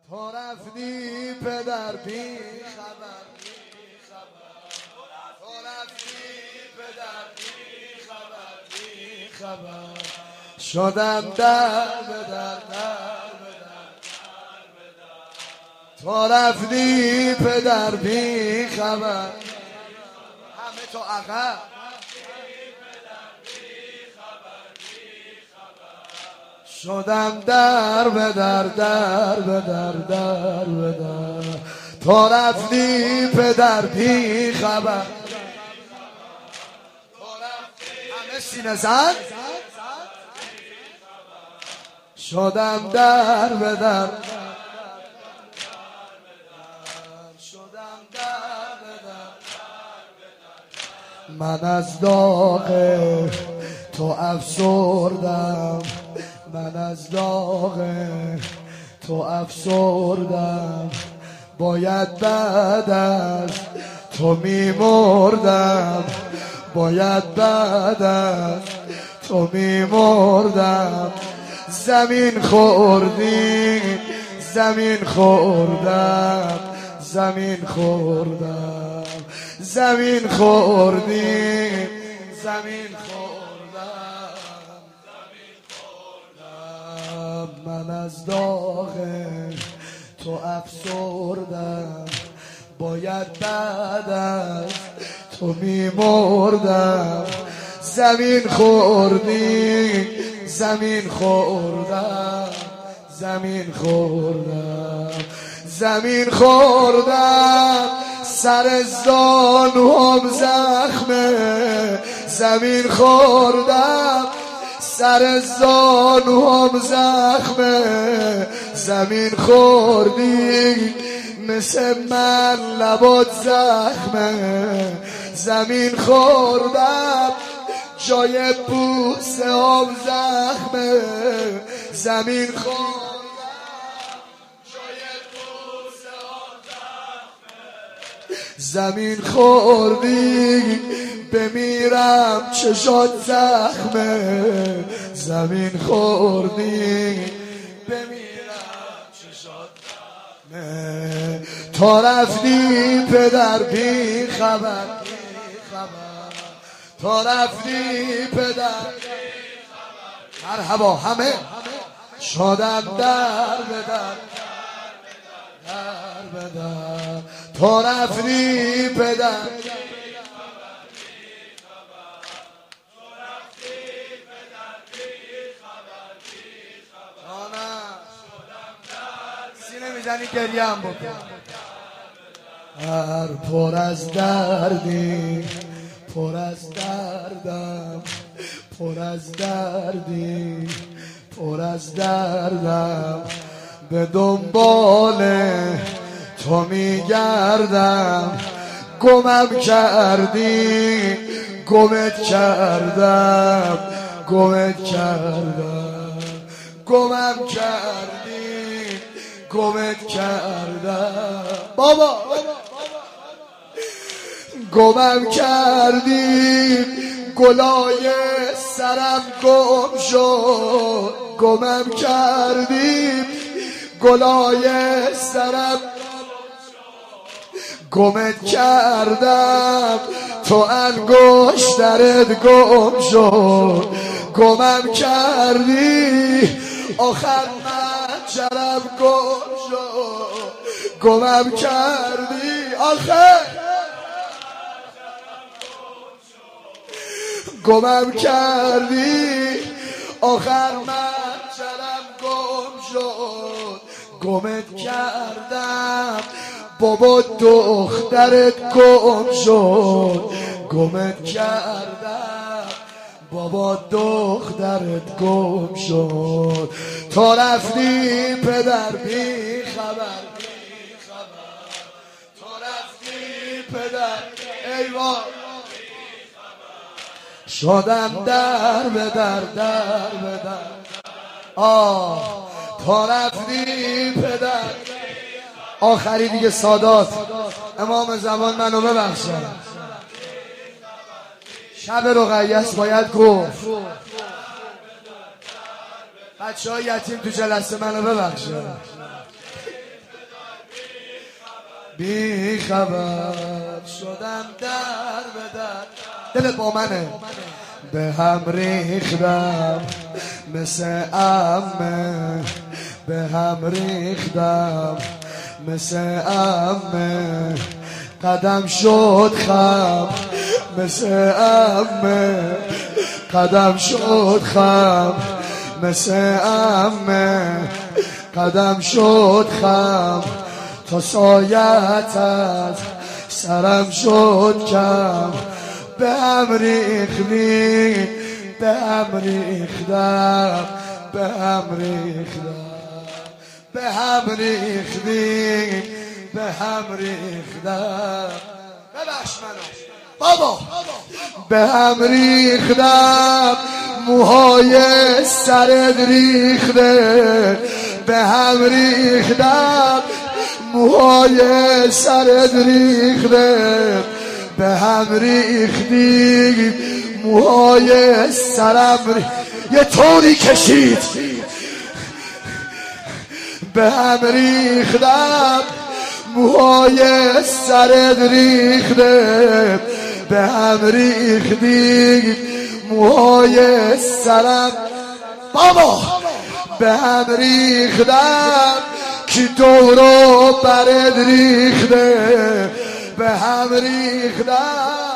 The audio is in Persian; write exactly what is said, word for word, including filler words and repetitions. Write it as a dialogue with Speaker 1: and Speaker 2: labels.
Speaker 1: تو رفتی پدر بی خبر، تو رفتی پدر بی خبر بی خبر، شدم در به در در به در، تو رفتی پدر بی خبر، همه تو عقب، شدم در به در در به در در به در، تو رفتی پدر بی خبر، همه سینه زد، شدم در به در، شدم در به در، من از داغ تو افسردم، من از داغ تو افسردم، باید بعد از تو میمردم، باید بعد از تو میمردم، زمین خوردی زمین خوردم، زمین خوردم، زمین خوردی زمین خوردم، من از داغ تو افسردم، باید بعد از تو میمردم، زمین خوردی زمین خوردم، زمین خوردم، زمین خوردم، سر زانوام زخمه، زمین خوردم، سر زانوام زخمه، زمین خوردی مثل من لبات زخمه، زمین خوردم، جای بوسه هم زخمه، زمین خوردم، جای بوسه هم زخمه، زمین خوردی بمیرم چشات زخمه، زمین خوردی بمیرم چشات زخمه، تو رفتی پدر بی خبر، تو رفتی پدر، مرحبا همه، شدم در به در در به در، تو رفتی پدر، سینه میزنی گریه هم بکن، هر پر از دردی، پر از دردم، پر از دردی، پر از دردم، به دنبال تو میگردم، گمم کردی گمت کردم، گمت کردم، گمم کردی گمت کردم، بابا گمم کردی، گلای سرم گم شد، گمم کردی، گلای سرم گمت کردم، تو انگشترت گم شد، گمم کردی، آخر من جرم گم شد، گمم کردی، آخر گمم کردی، آخر من جرم گم شد، گمت کردم، بابا دخترت گم شد، گمت کردم، بابا دخترت گم شد، تو رفتی پدر بی خبر، تو رفتی پدر، ایوان شدم در به در در به در، آه تو رفتی پدر، آخری دیگه سادات امام زمان منو ببخشن، شب رقیه باید گفت، بچه های یتیم تو جلسه منو ببخشن، بی خبر شدم در به در. دلت با منه. به هم ریختم مثل عمه، به هم ریختم مثل عمه، قدم شد خم مثل عمه، قدم شد خم مثل عمه، قدم شد خم تا سایت از سرم شد کم. به هم ریختیم به هم ریختم به هم ریختم به هم ریختیم به هم ریختم. ببخش منو بابا. به هم ریختم موهای سرت ریخته، به هم ریختم موهای سرت ریخته، به هم ریختیم موهای سرم ریخ... یه طوری کشید. به هم ریختم موهای سرت ریخته، به هم ریختیم موهای سرم بابا. به هم ریختم کی دورو برد ریخته، به هم ریختم